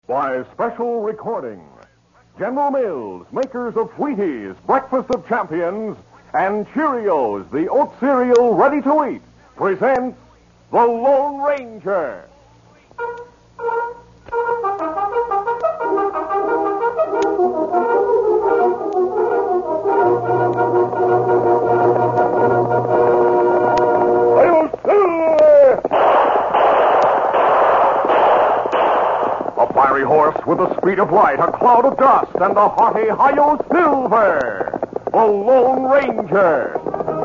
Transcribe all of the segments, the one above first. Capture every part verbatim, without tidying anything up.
By special recording, General Mills, makers of Wheaties, Breakfast of Champions, and Cheerios, the oat cereal ready to eat, present The Lone Ranger. A fiery horse with the speed of light, a cloud of dust, and the hearty Hi-Yo Silver, the Lone Ranger.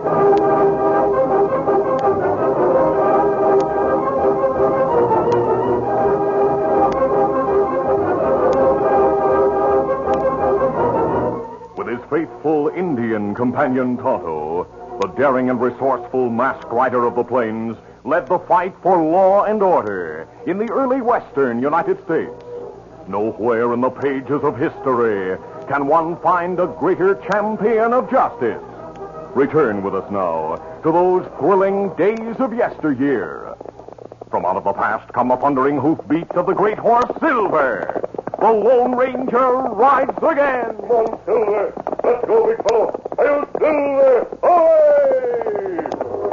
With his faithful Indian companion Tonto, the daring and resourceful masked rider of the plains led the fight for law and order in the early western United States. Nowhere in the pages of history can one find a greater champion of justice. Return with us now to those thrilling days of yesteryear. From out of the past come the thundering hoofbeats of the great horse Silver. The Lone Ranger rides again. Come on, Silver. Let's go, big fellow. Hi-yo, Silver. Away!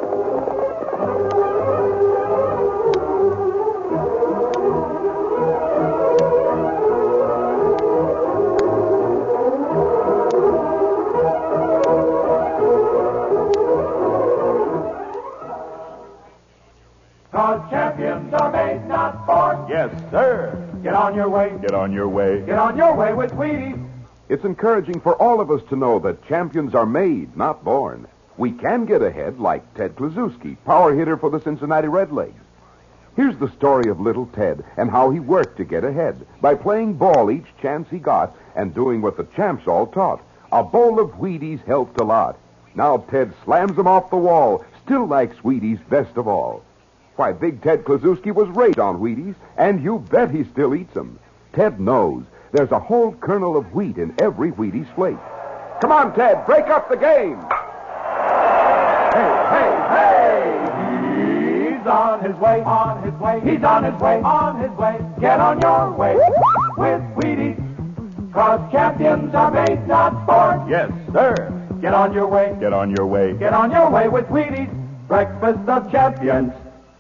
Cause champions are made, not born. Yes, sir. Get on your way. Get on your way. Get on your way with Wheaties. It's encouraging for all of us to know that champions are made, not born. We can get ahead like Ted Kluszewski, power hitter for the Cincinnati Redlegs. Here's the story of little Ted and how he worked to get ahead by playing ball each chance he got and doing what the champs all taught. A bowl of Wheaties helped a lot. Now Ted slams them off the wall, still likes Wheaties best of all. Why, Big Ted Kluszewski was raised on Wheaties, and you bet he still eats them. Ted knows there's a whole kernel of wheat in every Wheaties flake. Come on, Ted, break up the game. Hey, hey, hey! He's on his way, on his way. He's on his way, on his way. Get on your way with Wheaties. Cause champions are made, not born. Yes, sir. Get on your way. Get on your way. Get on your way with Wheaties. Breakfast of Champions.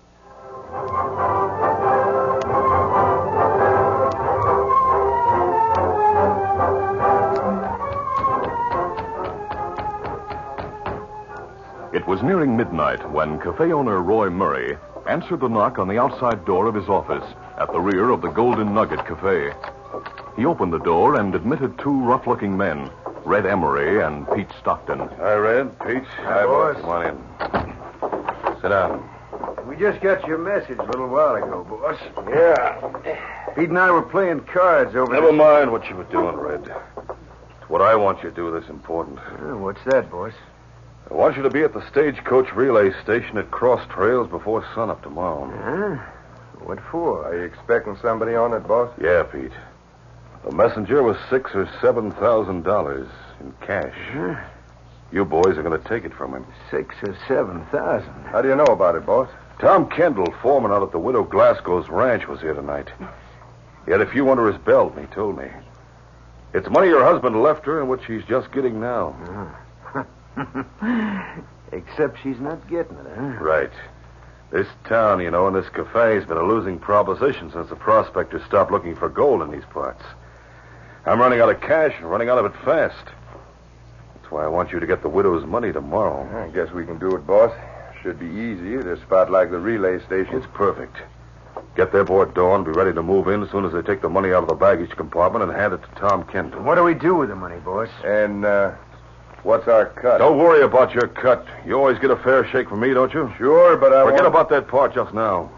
It was nearing midnight when cafe owner Roy Murray answered the knock on the outside door of his office at the rear of the Golden Nugget Cafe. He opened the door and admitted two rough-looking men, Red Emery and Pete Stockton. Hi, Red. Pete. Hi, boss. Come on in. Sit down. We just got your message a little while ago, boss. Yeah. Pete and I were playing cards over Never there. mind what you were doing, Red. It's what I want you to do that's important. Uh, what's that, boss? I want you to be at the Stagecoach Relay Station at Cross Trails before sunup tomorrow. Huh? What for? Are you expecting somebody on it, boss? Yeah, Pete. The messenger was six or seven thousand dollars in cash. Huh? You boys are going to take it from him. Six or seven thousand. How do you know about it, boss? Tom Kendall, foreman out at the Widow Glasgow's ranch, was here tonight. He had a few under his belt, and he told me. It's money your husband left her, and which she's just getting now. Uh-huh. Except she's not getting it, huh? Right. This town, you know, and this cafe has been a losing proposition since the prospectors stopped looking for gold in these parts. I'm running out of cash and running out of it fast. That's why I want you to get the widow's money tomorrow. I guess we can do it, boss. Should be easy at a spot like the relay station. It's perfect. Get there before dawn, be ready to move in as soon as they take the money out of the baggage compartment and hand it to Tom Kendall. What do we do with the money, boss? And, uh, what's our cut? Don't worry about your cut. You always get a fair shake from me, don't you? Sure, but I Forget want... about that part just now.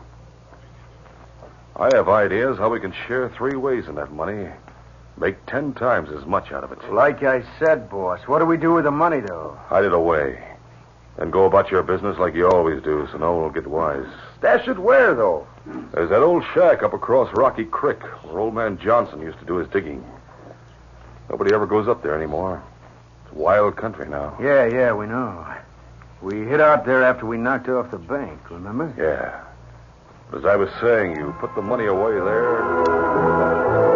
I have ideas how we can share three ways in that money. Make ten times as much out of it. Like I said, boss, what do we do with the money, though? Hide it away. Then go about your business like you always do, so no one will get wise. Stash it where, though? There's that old shack up across Rocky Creek where old man Johnson used to do his digging. Nobody ever goes up there anymore. It's wild country now. Yeah, yeah, we know. We hid out there after we knocked off the bank, remember? Yeah. But as I was saying, you put the money away there.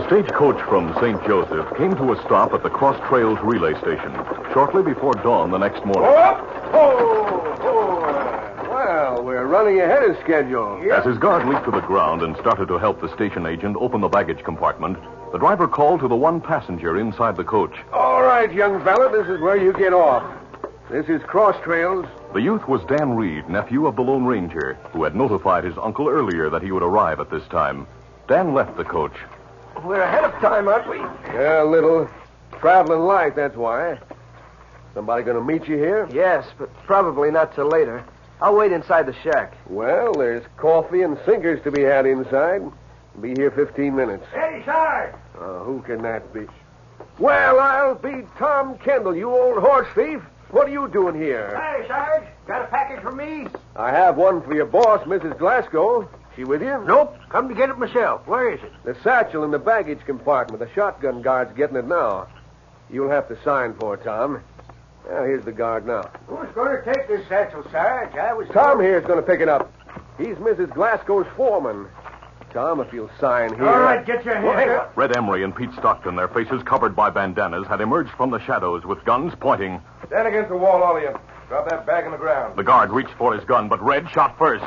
stagecoach from Saint Joseph came to a stop at the Cross Trails relay station shortly before dawn the next morning. Oh, oh, oh. Well, we're running ahead of schedule. As his guard leaped to the ground and started to help the station agent open the baggage compartment, the driver called to the one passenger inside the coach. All right, young fella, this is where you get off. This is Cross Trails. The youth was Dan Reed, nephew of the Lone Ranger, who had notified his uncle earlier that he would arrive at this time. Dan left the coach. We're ahead of time, aren't we? Yeah, a little. Traveling light, that's why. Somebody going to meet you here? Yes, but probably not till later. I'll wait inside the shack. Well, there's coffee and sinkers to be had inside. Be here fifteen minutes. Hey, Sarge! Uh, who can that be? Well, I'll be Tom Kendall, you old horse thief. What are you doing here? Hey, Sarge, got a package for me? I have one for your boss, Missus Glasgow. She with you? Nope. Come to get it myself. Where is it? The satchel in the baggage compartment. The shotgun guard's getting it now. You'll have to sign for it, Tom. Well, here's the guard now. Who's going to take this satchel, Sarge? I was... Tom here's going to pick it up. He's Missus Glasgow's foreman. Tom, if you'll sign here... All right, get your hands up. Red Emery and Pete Stockton, their faces covered by bandanas, had emerged from the shadows with guns pointing. Stand against the wall, all of you. Drop that bag on the ground. The guard reached for his gun, but Red shot first.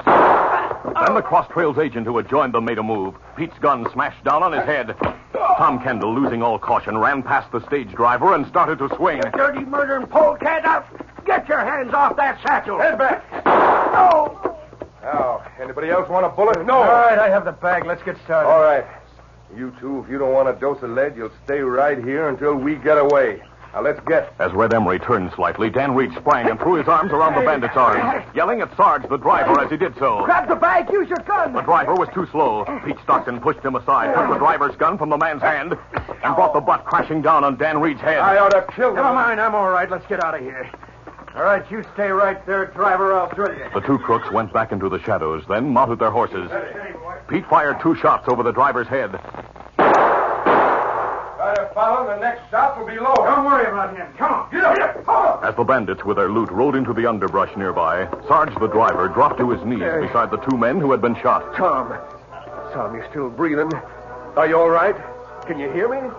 Then the Cross Trails agent who had joined them made a move. Pete's gun smashed down on his head. Tom Kendall, losing all caution, ran past the stage driver and started to swing. You dirty murdering polecat out! Get your hands off that satchel! Head back. No! Now, anybody else want a bullet? No. All right, I have the bag. Let's get started. All right. You two, if you don't want a dose of lead, you'll stay right here until we get away. Now, let's get. As Red Emery turned slightly, Dan Reed sprang and threw his arms around the bandit's arms, yelling at Sarge, the driver, as he did so. Grab the bag! Use your gun! The driver was too slow. Pete Stockton pushed him aside, took the driver's gun from the man's hand, and brought the butt crashing down on Dan Reed's head. I ought to kill them. Never mind. I'm all right. Let's get out of here. All right, you stay right there, driver. I'll drill you. The two crooks went back into the shadows, then mounted their horses. Pete fired two shots over the driver's head. Try to follow. The next shot will be low. Don't worry about him. Come on, get up here! Come As the bandits with their loot rode into the underbrush nearby, Sarge the driver dropped to his knees beside the two men who had been shot. Tom. Tom, you're still breathing. Are you all right? Can you hear me?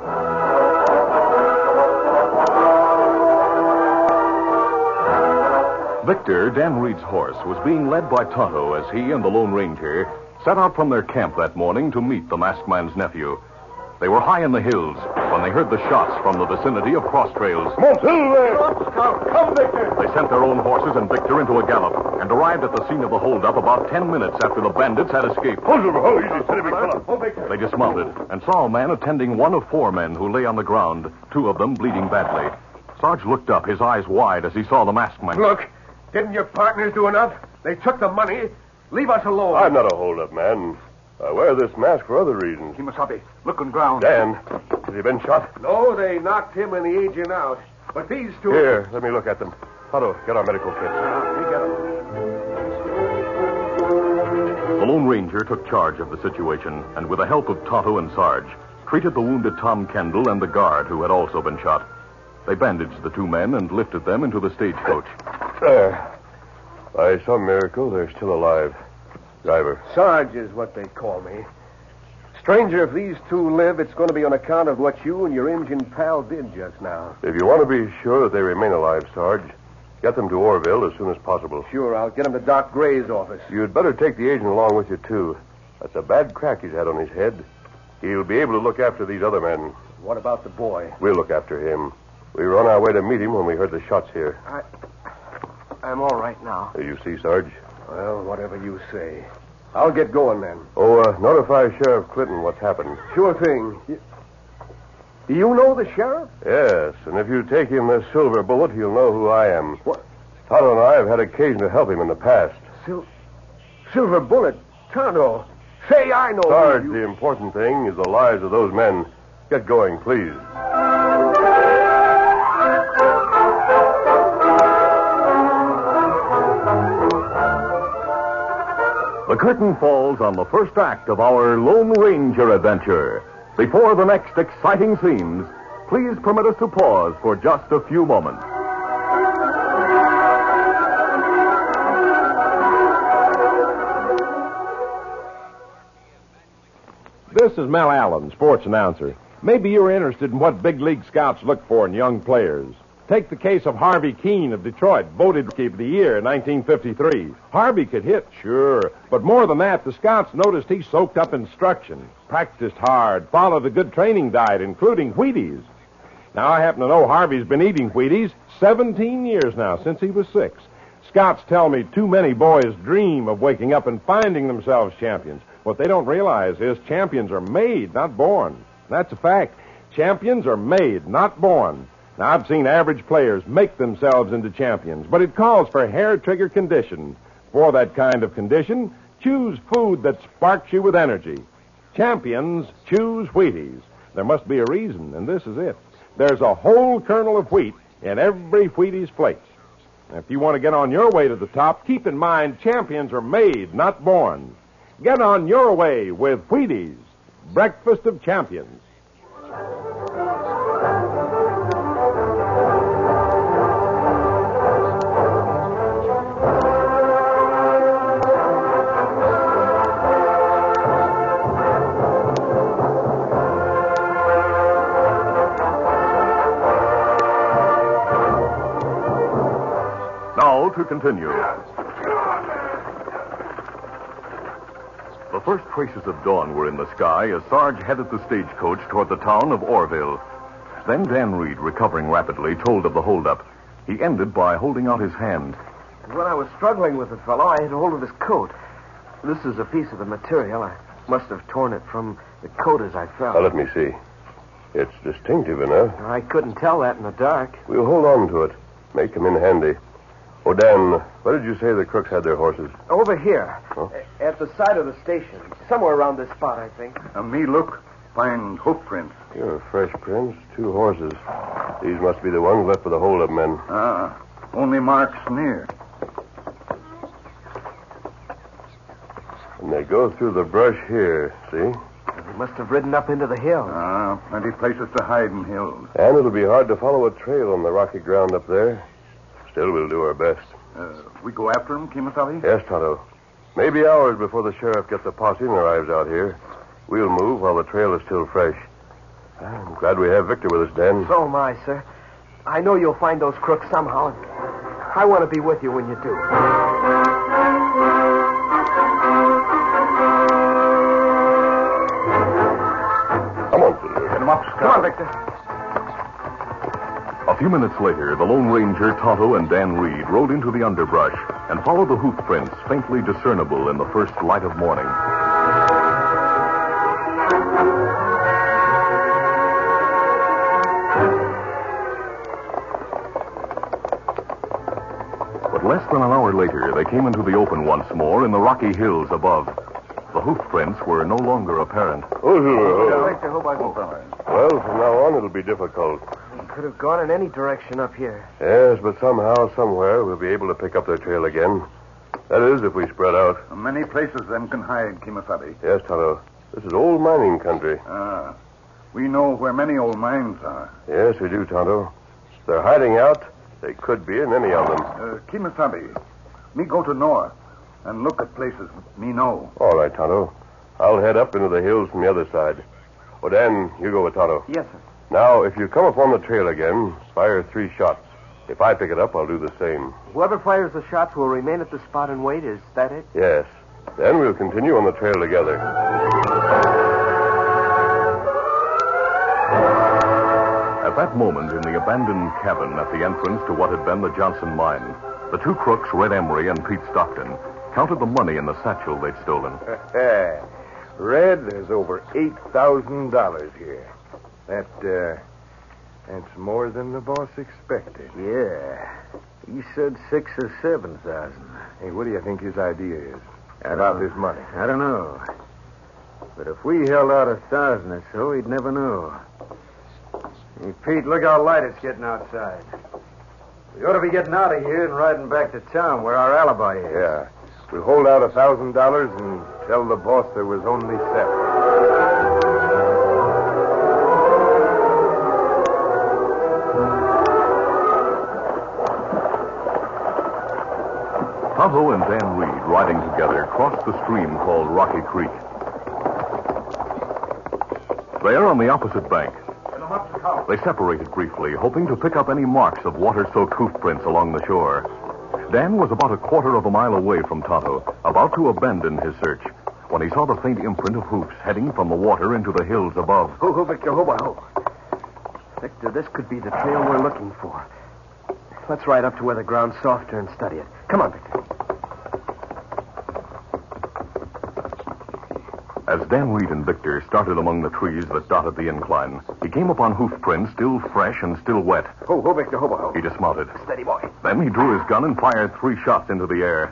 Victor, Dan Reed's horse, was being led by Tonto as he and the Lone Ranger set out from their camp that morning to meet the masked man's nephew. They were high in the hills when they heard the shots from the vicinity of Cross Trails. Come, Victor. They sent their own horses and Victor into a gallop and arrived at the scene of the holdup about ten minutes after the bandits had escaped. They dismounted and saw a man attending one of four men who lay on the ground, two of them bleeding badly. Sarge looked up, his eyes wide, as he saw the masked man. Look, didn't your partners do enough? They took the money. Leave us alone. I'm not a hold-up man. I wear this mask for other reasons. Kimasabi, look on ground. Dan, has he been shot? No, they knocked him and the agent out. But these two... Here, let me look at them. Otto, get our medical kits. Uh, you get them. The Lone Ranger took charge of the situation and, with the help of Tonto and Sarge, treated the wounded Tom Kendall and the guard who had also been shot. They bandaged the two men and lifted them into the stagecoach. There. By some miracle, they're still alive. Driver. Sarge is what they call me. Stranger, if these two live, it's going to be on account of what you and your Indian pal did just now. If you want to be sure that they remain alive, Sarge, get them to Orville as soon as possible. Sure, I'll get them to Doc Gray's office. You'd better take the agent along with you, too. That's a bad crack he's had on his head. He'll be able to look after these other men. What about the boy? We'll look after him. We were on our way to meet him when we heard the shots here. I... I'm all right now. You see, Sarge? Well, whatever you say. I'll get going then. Oh, uh, notify Sheriff Clinton what's happened. Sure thing. You... Do you know the sheriff? Yes, and if you take him this silver bullet, he'll know who I am. What? Tonto and I have had occasion to help him in the past. Sil... Silver bullet? Tonto. Say I know. Sarge, you... the important thing is the lives of those men. Get going, please. The curtain falls on the first act of our Lone Ranger adventure. Before the next exciting scenes, please permit us to pause for just a few moments. this is Mel Allen, sports announcer. Maybe you're interested in what big league scouts look for in young players. Take the case of Harvey Keene of Detroit, voted Rookie of the Year in nineteen fifty-three. Harvey could hit, sure, but more than that, the scouts noticed he soaked up instruction, practiced hard, followed a good training diet, including Wheaties. Now, I happen to know Harvey's been eating Wheaties seventeen years now, since he was six. Scouts tell me too many boys dream of waking up and finding themselves champions. What they don't realize is champions are made, not born. That's a fact. Champions are made, not born. Now, I've seen average players make themselves into champions, but it calls for hair-trigger condition. For that kind of condition, choose food that sparks you with energy. Champions choose Wheaties. There must be a reason, and this is it. There's a whole kernel of wheat in every Wheaties flake. Now, if you want to get on your way to the top, keep in mind champions are made, not born. Get on your way with Wheaties, breakfast of champions. Now to continue. The first traces of dawn were in the sky as Sarge headed the stagecoach toward the town of Orville. Then Dan Reed, recovering rapidly, told of the holdup. He ended by holding out his hand. When I was struggling with the fellow, I had hold of his coat. This is a piece of the material. I must have torn it from the coat as I fell. Now, let me see. It's distinctive enough. I couldn't tell that in the dark. We'll hold on to it. May come in handy. Oh, Dan, where did you say the crooks had their horses? Over here. Huh? At the side of the station. Somewhere around this spot, I think. Uh, me look. Find hoof prints. You're fresh prints. Two horses. These must be the ones left for the hold-up men. Ah, only marks near. And they go through the brush here, see? They must have ridden up into the hills. Ah, plenty places to hide in hills. And it'll be hard to follow a trail on the rocky ground up there. Still, we'll do our best. Uh, we go after him, Kimasabi? Yes, Tonto. Maybe hours before the sheriff gets a posse and arrives out here. We'll move while the trail is still fresh. I'm glad we have Victor with us, Dan. So am I, sir. I know you'll find those crooks somehow. And I want to be with you when you do. Come on, Silver. Get him up, Scott. Come on, Victor. A few minutes later, the Lone Ranger, Tonto, and Dan Reed rode into the underbrush and followed the hoof prints faintly discernible in the first light of morning. But less than an hour later, they came into the open once more in the rocky hills above. The hoof prints were no longer apparent. Oh, Silver. Victor, hope I can... Well, from now on, it'll be difficult. Could have gone in any direction up here. Yes, but somehow, somewhere, we'll be able to pick up their trail again. That is, if we spread out. Many places them can hide, Kimasabi. Yes, Tonto. This is old mining country. Ah, we know where many old mines are. Yes, we do, Tonto. If they're hiding out, they could be in any of them. Uh, Kimasabi, me go to north and look at places me know. All right, Tonto. I'll head up into the hills from the other side. Oh, Dan, you go with Tonto. Yes, sir. Now, if you come upon the trail again, fire three shots. If I pick it up, I'll do the same. Whoever fires the shots will remain at the spot and wait. Is that it? Yes. Then we'll continue on the trail together. At that moment, in the abandoned cabin at the entrance to what had been the Johnson mine, the two crooks, Red Emery and Pete Stockton, counted the money in the satchel they'd stolen. Red, there's over eight thousand dollars here. That, uh, that's more than the boss expected. Yeah. He said six or seven thousand. Hey, what do you think his idea is about this money? I don't know. But if we held out a thousand or so, he'd never know. Hey, Pete, look how light it's getting outside. We ought to be getting out of here and riding back to town where our alibi is. Yeah. We'll hold out a thousand dollars and tell the boss there was only seven. Tonto and Dan Reed, riding together, crossed the stream called Rocky Creek. There on the opposite bank, they separated briefly, hoping to pick up any marks of water-soaked hoof prints along the shore. Dan was about a quarter of a mile away from Tonto, about to abandon his search, when he saw the faint imprint of hoofs heading from the water into the hills above. Ho, ho, Victor, ho, ho. Victor, this could be the trail we're looking for. Let's ride up to where the ground's softer and study it. Come on, Victor. As Dan Reed and Victor started among the trees that dotted the incline, he came upon hoof prints still fresh and still wet. Ho, ho, Victor, ho, ho. He dismounted. Steady, boy. Then he drew his gun and fired three shots into the air.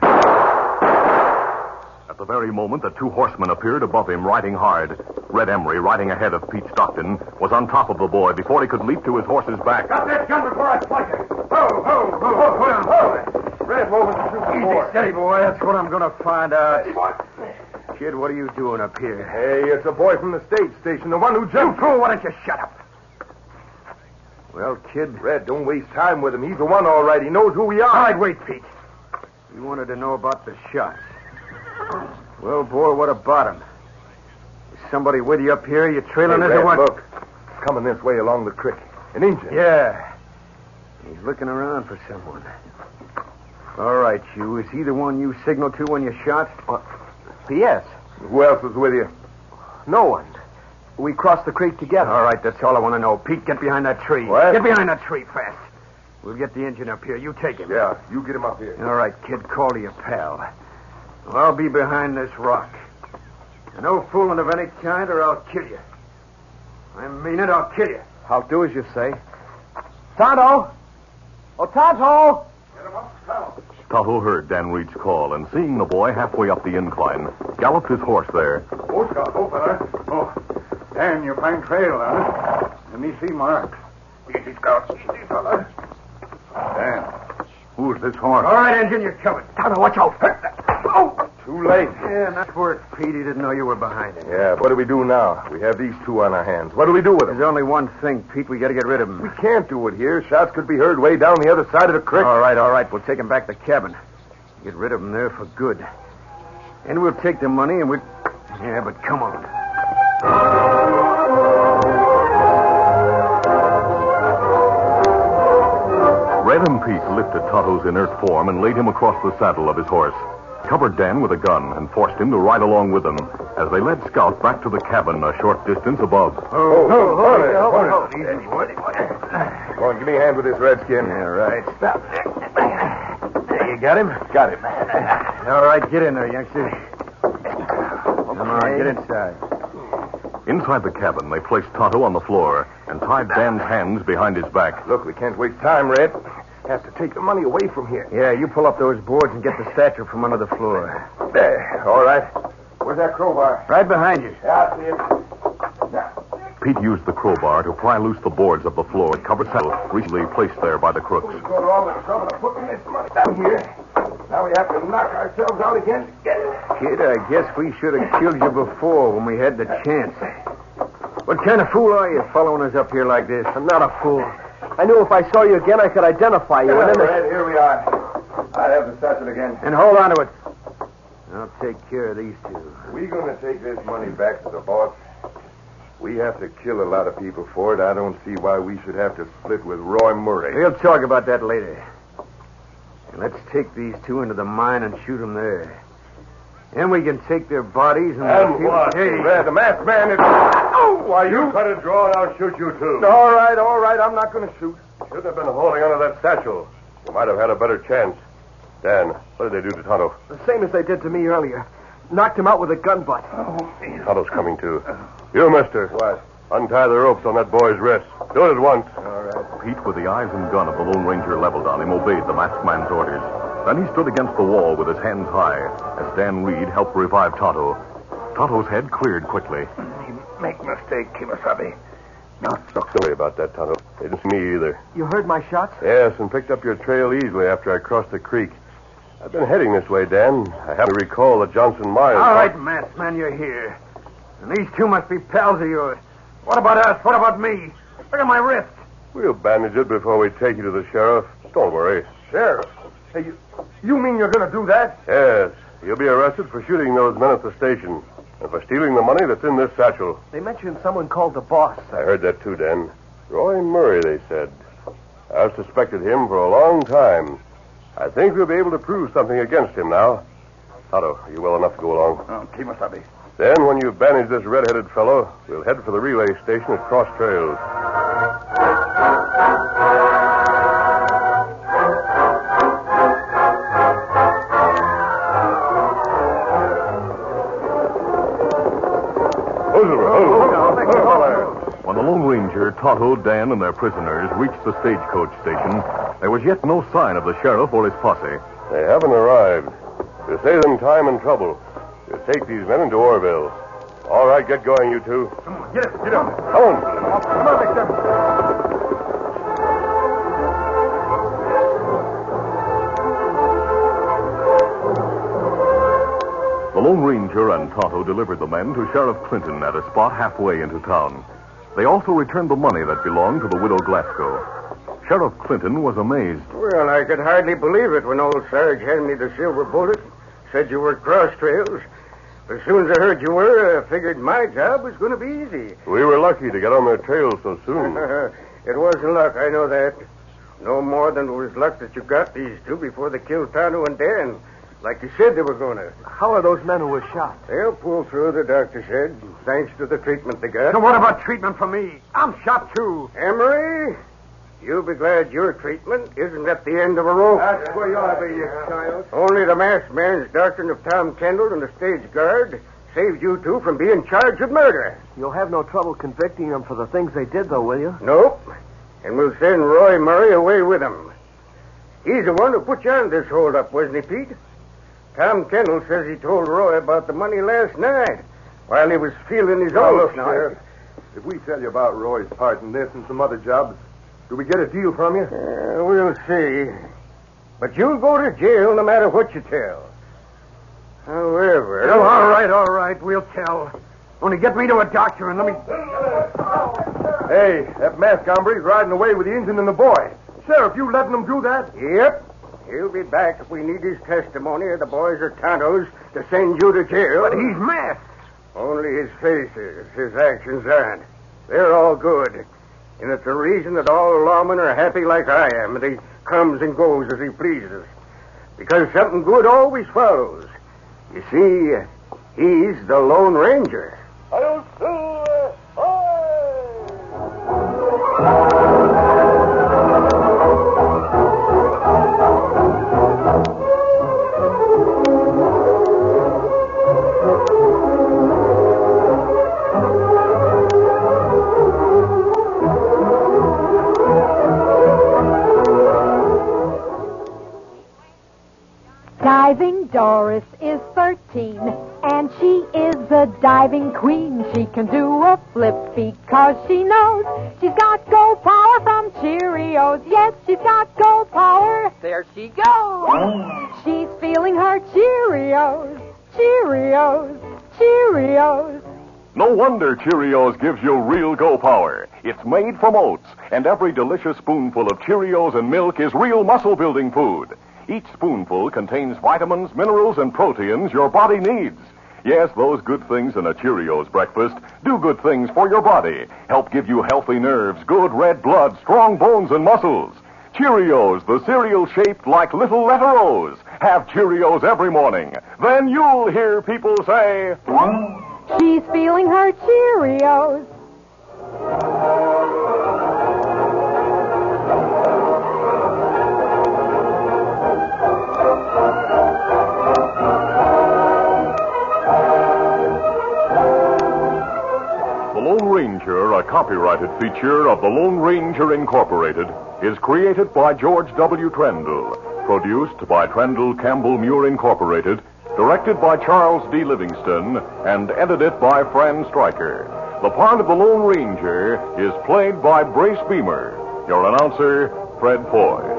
At the very moment that two horsemen appeared above him, riding hard, Red Emery, riding ahead of Pete Stockton, was on top of the boy before he could leap to his horse's back. Got that gun before I spike it. Ho, ho, ho, ho, ho, ho. Red won't shoot the boy. Easy, steady, boy. That's what I'm going to find out. Steady, boy. Kid, what are you doing up here? Hey, it's a boy from the state station, the one who jumped. You fool, why don't you shut up? Well, kid. Red, don't waste time with him. He's the one, all right. He knows who we are. All right, wait, Pete. You wanted to know about the shots. Well, boy, what about him? Is somebody with you up here? You trailing Hey, us Red, or what? look. It's coming this way along the creek. An Injun. Yeah. He's looking around for someone. All right, you. Is he the one you signaled to when you shot? What? Yes. Who else was with you? No one. We crossed the creek together. All right, that's all I want to know. Pete, get behind that tree. What? Get behind that tree fast. We'll get the engine up here. You take him. Yeah, you get him up here. All right, kid, call to your pal. Well, I'll be behind this rock. And no fooling of any kind or I'll kill you. I mean it, I'll kill you. I'll do as you say. Tonto! Oh, Tonto! Get him up, Tonto. Tonto heard Dan Reed's call, and seeing the boy halfway up the incline, galloped his horse there. Oh, Scout. Oh, fella. Oh, Dan, you find trail, huh? Let me see marks. Easy, Scout. Easy, fella. Dan, who's this horse? All right, engine, you're covered. Tonto, watch out. Oh, too late. Yeah, nice work, Pete. He didn't know you were behind him. Yeah, what do we do now? We have these two on our hands. What do we do with them? There's only one thing, Pete. We got to get rid of We him. can't do it here. Shots could be heard way down the other side of the creek. All right, all right. We'll take him back to the cabin. Get rid of him there for good. And we'll take the money and we'll... Yeah, but come on. Red and Pete lifted Tonto's inert form and laid him across the saddle of his horse, covered Dan with a gun, and forced him to ride along with them as they led Scout back to the cabin a short distance above. Oh, oh, oh, oh, oh, oh, Easy, boy. Come on, give me a hand with this redskin. Yeah, right. You got him? Got him. All right, get in there, youngster. Come on, get inside. Inside the cabin, they placed Tonto on the floor and tied Dan's hands behind his back. Look, we can't waste time, Red. Have to take the money away from here. Yeah, you pull up those boards and get the statue from under the floor. There. All right. Where's that crowbar? Right behind you. Yeah, I see it. Now. Pete used the crowbar to pry loose the boards of the floor covered saddle recently placed there by the crooks. We've got all the trouble of putting this money down here. Now we have to knock ourselves out again to get it. Kid, I guess we should have killed you before when we had the chance. What kind of fool are you following us up here like this? I'm not a fool. I knew if I saw you again, I could identify you. Yeah, and then Red, here we are. I have the satchel again. And hold on to it. I'll take care of these two. We going to take this money back to the boss? We have to kill a lot of people for it. I don't see why we should have to split with Roy Murray. We'll talk about that later. Let's take these two into the mine and shoot them there. Then we can take their bodies and... And what? Hey, Red, the masked man is... Oh, why, you cut a draw and I'll shoot you, too. All right, all right. I'm not going to shoot. Shouldn't have been holding onto that satchel. You might have had a better chance. Dan, what did they do to Tonto? The same as they did to me earlier. Knocked him out with a gun butt. Tonto's coming, too. You, mister. What? Untie the ropes on that boy's wrists. Do it at once. All right. Pete, with the eyes and gun of the Lone Ranger leveled on him, obeyed the masked man's orders. Then he stood against the wall with his hands high as Dan Reed helped revive Tonto. Tonto's head cleared quickly. Make mistake, Kimasabi. Not sorry about that, Tonto. They didn't see me either. You heard my shots? Yes, and picked up your trail easily after I crossed the creek. I've been heading this way, Dan. I happen to recall that Johnson Myers... All right, masked man, you're here. And these two must be pals of yours. What about us? What about me? Look at my wrist. We'll bandage it before we take you to the sheriff. Don't worry. Sheriff? Hey, you, you mean you're going to do that? Yes. You'll be arrested for shooting those men at the station. and for stealing the money that's in this satchel. They mentioned someone called the boss. I heard that too, Dan. Roy Murray, they said. I've suspected him for a long time. I think we'll be able to prove something against him now. Otto, are you well enough to go along? Oh, Kemosabe. Then, when you've bandaged this red-headed fellow, we'll head for the relay station at Cross Trails. When the Lone Ranger, Tonto, Dan, and their prisoners reached the stagecoach station, there was yet no sign of the sheriff or his posse. They haven't arrived. To save them time and trouble, we'll take these men into Orville. All right, get going, you two. Come on, get it, get on. Come on. Come on, Victor. The Lone Ranger and Tonto delivered the men to Sheriff Clinton at a spot halfway into town. They also returned the money that belonged to the widow Glasgow. Sheriff Clinton was amazed. Well, I could hardly believe it when old Sarge handed me the silver bullet. Said you were Cross Trails. As soon as I heard you were, I figured my job was going to be easy. We were lucky to get on their trail so soon. It wasn't luck, I know that. No more than it was luck that you got these two before they killed Tonto and Dan, like you said they were going to. How are those men who were shot? They'll pull through, the doctor said, thanks to the treatment they got. So what about treatment for me? I'm shot, too. Emery, you'll be glad your treatment isn't at the end of a rope. That's where you ought to be, you child. Only the masked man's doctrine of Tom Kendall and the stage guard saved you two from being charged with murder. You'll have no trouble convicting them for the things they did, though, will you? Nope. And we'll send Roy Murray away with him. He's the one who put you on this holdup, wasn't he, Pete? Tom Kendall says he told Roy about the money last night while he was feeling his Now, own. look, Sheriff. If we tell you about Roy's part in this and some other jobs, do we get a deal from you? Uh, we'll see. But you'll go to jail no matter what you tell. However... Oh, all right, all right. We'll tell. Only get me to a doctor and let me... Hey, that masked hombre's riding away with the Injun and the boy. Sheriff, you letting them do that? Yep. He'll be back if we need his testimony or the boys or Tonto's to send you to jail. But he's masked. Only his face is. His actions aren't. They're all good. And it's the reason that all lawmen are happy like I am, and he comes and goes as he pleases. Because something good always follows. You see, he's the Lone Ranger. Diving Doris is thirteen, and she is the diving queen. She can do a flip because she knows she's got gold power from Cheerios. Yes, she's got gold power. There she goes. She's feeling her Cheerios, Cheerios, Cheerios. No wonder Cheerios gives you real go power. It's made from oats, and every delicious spoonful of Cheerios and milk is real muscle-building food. Each spoonful contains vitamins, minerals, and proteins your body needs. Yes, those good things in a Cheerios breakfast do good things for your body. Help give you healthy nerves, good red blood, strong bones, and muscles. Cheerios, the cereal shaped like little letter O's. Have Cheerios every morning. Then you'll hear people say... She's feeling her Cheerios. The Lone Ranger, a copyrighted feature of the Lone Ranger Incorporated, is created by George W. Trendle, produced by Trendle Campbell Muir Incorporated, directed by Charles D. Livingston, and edited by Fran Stryker. The part of the Lone Ranger is played by Brace Beamer. Your announcer, Fred Foy.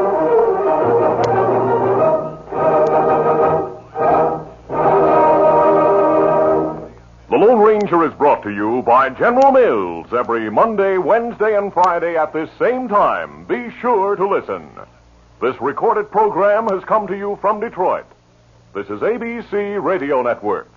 The Lone Ranger is brought to you by General Mills every Monday, Wednesday, and Friday at this same time. Be sure to listen. This recorded program has come to you from Detroit. This is A B C Radio Network.